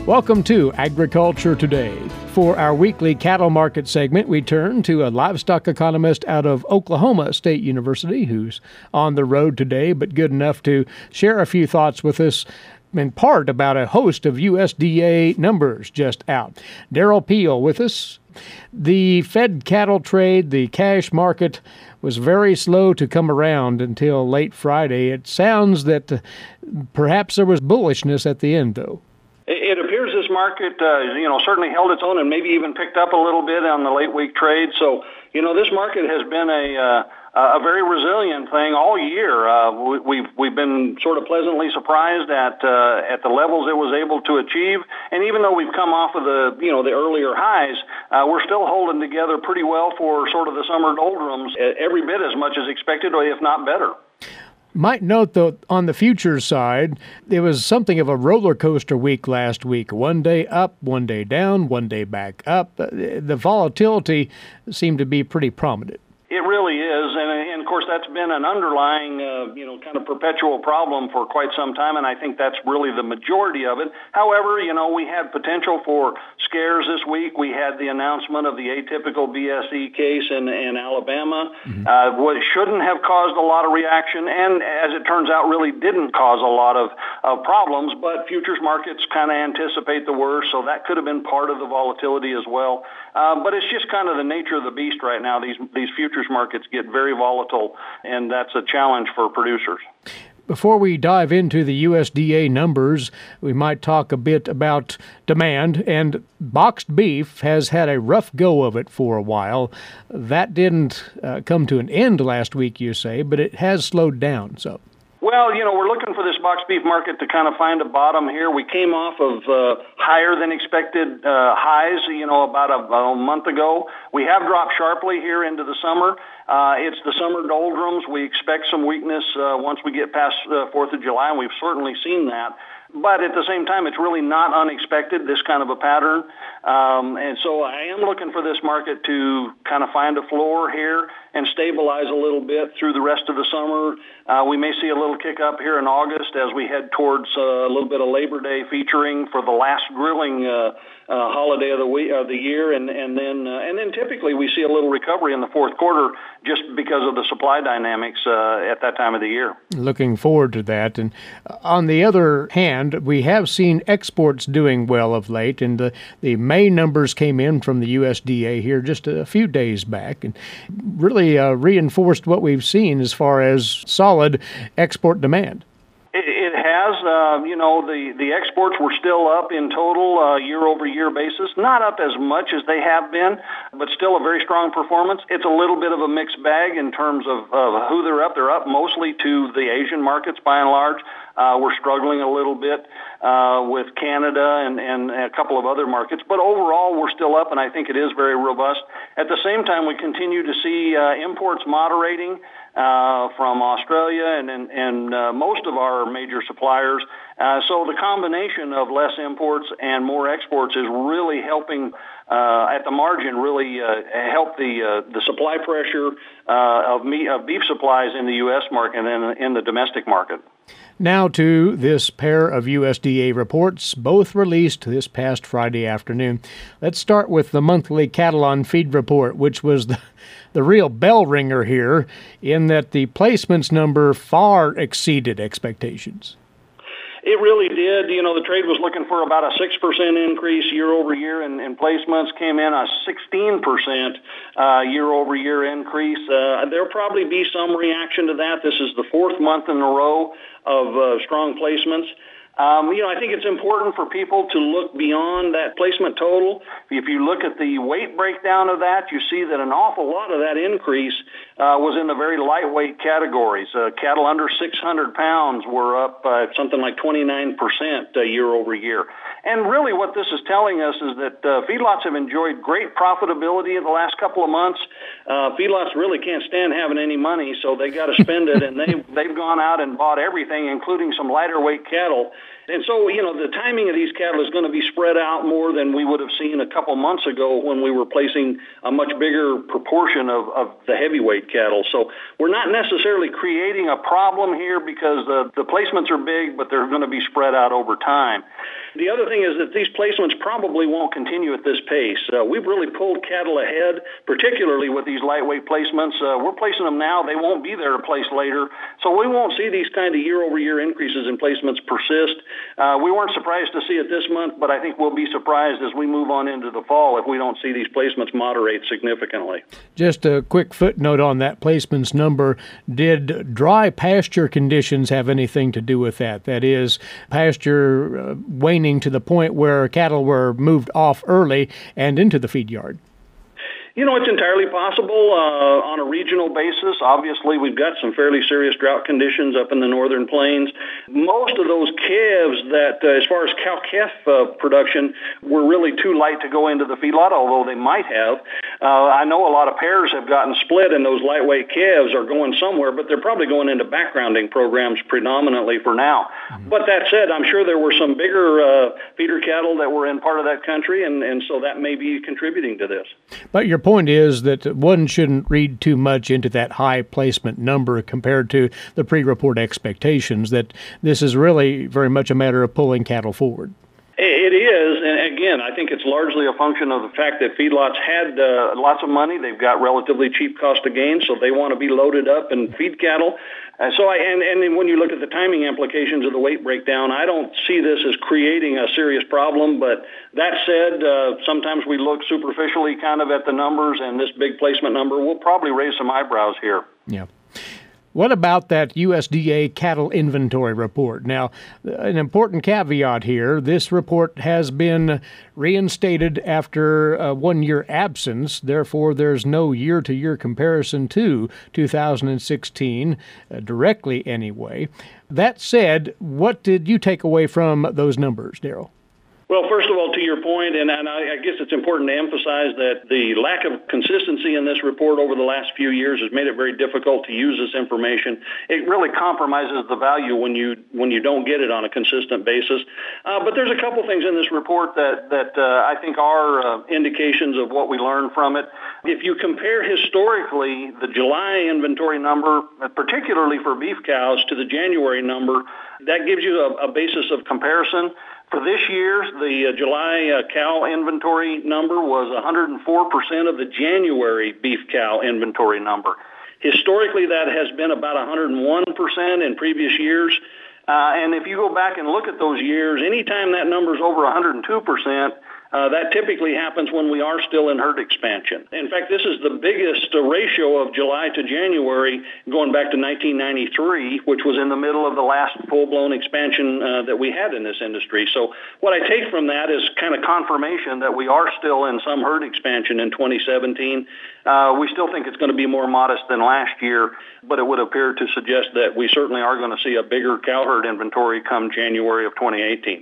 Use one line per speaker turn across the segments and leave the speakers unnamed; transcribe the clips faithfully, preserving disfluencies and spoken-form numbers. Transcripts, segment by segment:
Welcome to Agriculture Today. For our weekly cattle market segment, we turn to a livestock economist out of Oklahoma State University who's on the road today, but good enough to share a few thoughts with us in part about a host of U S D A numbers just out. Darrell Peel with us. The fed cattle trade, the cash market, was very slow to come around until late Friday. It sounds that uh, perhaps there was bullishness at the end, though.
It appears this market, uh, you know, certainly held its own and maybe even picked up a little bit on the late week trade. So, you know, this market has been a uh, a very resilient thing all year. Uh, we, we've we've been sort of pleasantly surprised at uh, at the levels it was able to achieve. And even though we've come off of the you know the earlier highs, uh, we're still holding together pretty well for sort of the summer doldrums, every bit as much as expected, or if not better.
Might note, though, on the futures side, it was something of a roller coaster week last week. One day up, one day down, one day back up. The volatility seemed to be pretty prominent.
It really is, and, and of course that's been an underlying, uh, you know, kind of perpetual problem for quite some time, and I think that's really the majority of it. However, you know, we had potential for scares this week. We had the announcement of the atypical B S E case in, in Alabama, mm-hmm. uh, what shouldn't have caused a lot of reaction, and as it turns out, really didn't cause a lot of, of problems, but futures markets kind of anticipate the worst, so that could have been part of the volatility as well. Uh, but it's just kind of the nature of the beast right now. These these futures markets get very volatile, and that's a challenge for producers.
Before we dive into the U S D A numbers, we might talk a bit about demand. And boxed beef has had a rough go of it for a while. That didn't uh, come to an end last week, you say, but it has slowed down. So.
Well, you know, we're looking for this boxed beef market to kind of find a bottom here. We came off of uh, higher than expected uh, highs, you know, about a, a month ago. We have dropped sharply here into the summer. Uh, it's the summer doldrums. We expect some weakness uh, once we get past uh, fourth of July, and we've certainly seen that. But at the same time, it's really not unexpected, this kind of a pattern. Um, and so I am looking for this market to kind of find a floor here and stabilize a little bit through the rest of the summer. Uh, we may see a little kick up here in August as we head towards uh, a little bit of Labor Day featuring for the last grilling uh, uh, holiday of the week, of the year, and and then uh, and then typically we see a little recovery in the fourth quarter just because of the supply dynamics uh, at that time of the year.
Looking forward to that. And on the other hand, we have seen exports doing well of late, and the, the May numbers came in from the U S D A here just a few days back, and really uh, reinforced what we've seen as far as solid export demand.
It, it has, uh, you know, the, the exports were still up in total uh, year-over-year basis. Not up as much as they have been, but still a very strong performance. It's a little bit of a mixed bag in terms of, of who they're up. They're up mostly to the Asian markets by and large. Uh, we're struggling a little bit uh, with Canada and, and a couple of other markets, but overall we're still up, and I think it is very robust. At the same time, we continue to see uh, imports moderating uh, from Australia and, and, and uh, most of our major suppliers. Uh, so the combination of less imports and more exports is really helping uh, at the margin, really uh, help the uh, the supply pressure uh, of meat, of beef supplies in the U S market and in the domestic market.
Now to this pair of U S D A reports, both released this past Friday afternoon. Let's start with the monthly cattle on feed report, which was the, the real bell ringer here in that the placements number far exceeded expectations.
It really did. You know, the trade was looking for about a six percent increase year over year, and, and placements came in a sixteen percent uh, year over year increase. Uh, there'll probably be some reaction to that. This is the fourth month in a row of uh, strong placements. Um, you know, I think it's important for people to look beyond that placement total. If you look at the weight breakdown of that, you see that an awful lot of that increase uh, was in the very lightweight categories. Uh, cattle under six hundred pounds were up uh, something like twenty-nine percent uh, year over year. And really what this is telling us is that uh, feedlots have enjoyed great profitability in the last couple of months. Uh, feedlots really can't stand having any money, so they got to spend it, and they've, they've gone out and bought everything, including some lighter weight cattle. And so, you know, the timing of these cattle is going to be spread out more than we would have seen a couple months ago when we were placing a much bigger proportion of, of the heavyweight cattle. So we're not necessarily creating a problem here because the, the placements are big, but they're going to be spread out over time. The other thing is that these placements probably won't continue at this pace. Uh, we've really pulled cattle ahead, particularly with these lightweight placements. Uh, we're placing them now. They won't be there to place later. So we won't see these kind of year-over-year increases in placements persist. Uh, we weren't surprised to see it this month, but I think we'll be surprised as we move on into the fall if we don't see these placements moderate significantly.
Just a quick footnote on that placements number. Did dry pasture conditions have anything to do with that? That is, pasture uh, waning to the point where cattle were moved off early and into the feed yard?
You know, it's entirely possible uh, on a regional basis. Obviously, we've got some fairly serious drought conditions up in the northern plains. Most of those calves that, uh, as far as cow-calf uh, production, were really too light to go into the feedlot, although they might have. Uh, I know a lot of pairs have gotten split, and those lightweight calves are going somewhere, but they're probably going into backgrounding programs predominantly for now. Mm-hmm. But that said, I'm sure there were some bigger uh, feeder cattle that were in part of that country, and, and so that may be contributing to this.
But your point is that one shouldn't read too much into that high placement number compared to the pre-report expectations, that this is really very much a matter of pulling cattle forward.
It is, and again, I think it's largely a function of the fact that feedlots had uh, lots of money. They've got relatively cheap cost of gain, so they want to be loaded up and feed cattle. Uh, so, I, and, and when you look at the timing implications of the weight breakdown, I don't see this as creating a serious problem. But that said, uh, sometimes we look superficially kind of at the numbers, and this big placement number will probably raise some eyebrows here.
Yeah. What about that U S D A cattle inventory report? Now, an important caveat here, this report has been reinstated after a one-year absence. Therefore, there's no year-to-year comparison to two thousand sixteen, uh, directly anyway. That said, what did you take away from those numbers, Darrell?
Well, first of all, to your point, and, and I, I guess it's important to emphasize that the lack of consistency in this report over the last few years has made it very difficult to use this information. It really compromises the value when you when you don't get it on a consistent basis. Uh, but there's a couple things in this report that that uh, I think are uh, indications of what we learned from it. If you compare historically the July inventory number, particularly for beef cows, to the January number, that gives you a, a basis of comparison. For this year, the uh, July uh, cow inventory number was one hundred four percent of the January beef cow inventory number. Historically, that has been about one hundred one percent in previous years. Uh, and if you go back and look at those years, anytime that number is over one hundred two percent, Uh, that typically happens when we are still in herd expansion. In fact, this is the biggest uh, ratio of July to January going back to nineteen ninety-three, which was in the middle of the last full-blown expansion uh, that we had in this industry. So what I take from that is kind of confirmation that we are still in some herd expansion in twenty seventeen. Uh, we still think it's going to be more modest than last year, but it would appear to suggest that we certainly are going to see a bigger cow herd inventory come January of twenty eighteen.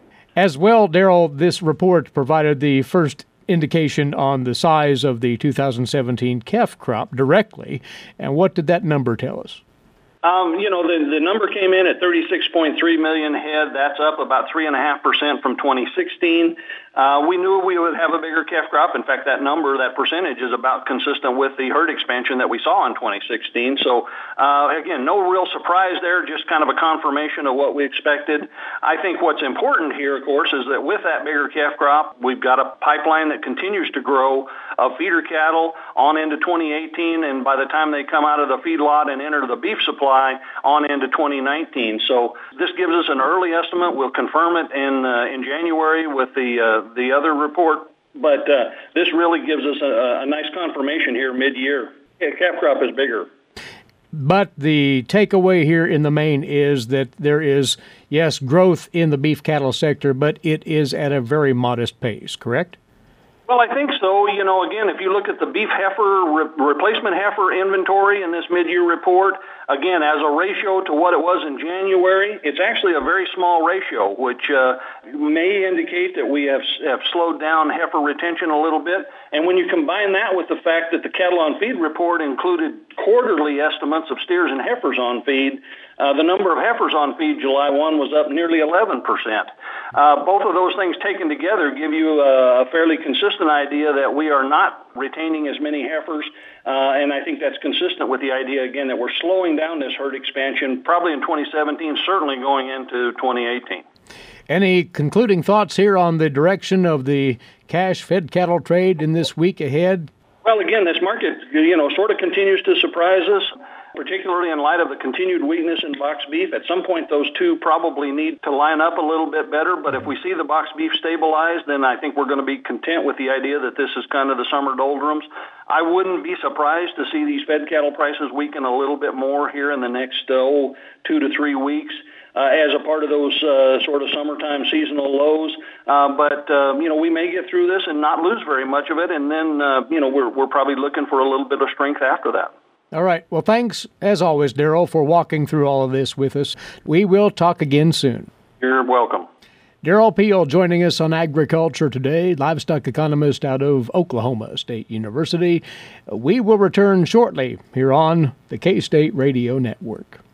As well, Darrell, this report provided the first indication on the size of the two thousand seventeen calf crop directly. And what did that number tell us?
Um, you know, the, the number came in at thirty-six point three million head. That's up about three point five percent from twenty sixteen. Uh, we knew we would have a bigger calf crop. In fact, that number, that percentage, is about consistent with the herd expansion that we saw in twenty sixteen. So, uh, again, no real surprise there, just kind of a confirmation of what we expected. I think what's important here, of course, is that with that bigger calf crop, we've got a pipeline that continues to grow of feeder cattle on into twenty eighteen, and by the time they come out of the feedlot and enter the beef supply, on into twenty nineteen. So this gives us an early estimate. We'll confirm it in uh, in January with the uh, the other report, but uh, this really gives us a, a nice confirmation here mid-year. Yeah, calf crop is bigger.
But the takeaway here in the main is that there is, yes, growth in the beef cattle sector, but it is at a very modest pace, correct?
Well, I think so. You know, again, if you look at the beef heifer, re- replacement heifer inventory in this mid-year report, again, as a ratio to what it was in January, it's actually a very small ratio, which uh, may indicate that we have, have slowed down heifer retention a little bit. And when you combine that with the fact that the cattle on feed report included quarterly estimates of steers and heifers on feed, Uh, the number of heifers on feed July first was up nearly eleven percent. Uh, both of those things taken together give you a fairly consistent idea that we are not retaining as many heifers, uh, and I think that's consistent with the idea, again, that we're slowing down this herd expansion probably in twenty seventeen, certainly going into twenty eighteen.
Any concluding thoughts here on the direction of the cash fed cattle trade in this week ahead?
Well, again, this market, you know, sort of continues to surprise us, particularly in light of the continued weakness in box beef. At some point, those two probably need to line up a little bit better. But if we see the box beef stabilize, then I think we're going to be content with the idea that this is kind of the summer doldrums. I wouldn't be surprised to see these fed cattle prices weaken a little bit more here in the next oh, two to three weeks. Uh, as a part of those uh, sort of summertime seasonal lows. Uh, but, uh, you know, we may get through this and not lose very much of it. And then, uh, you know, we're, we're probably looking for a little bit of strength after that.
All right. Well, thanks, as always, Darrell, for walking through all of this with us. We will talk again soon.
You're welcome.
Darrell Peel joining us on Agriculture Today, livestock economist out of Oklahoma State University. We will return shortly here on the K-State Radio Network.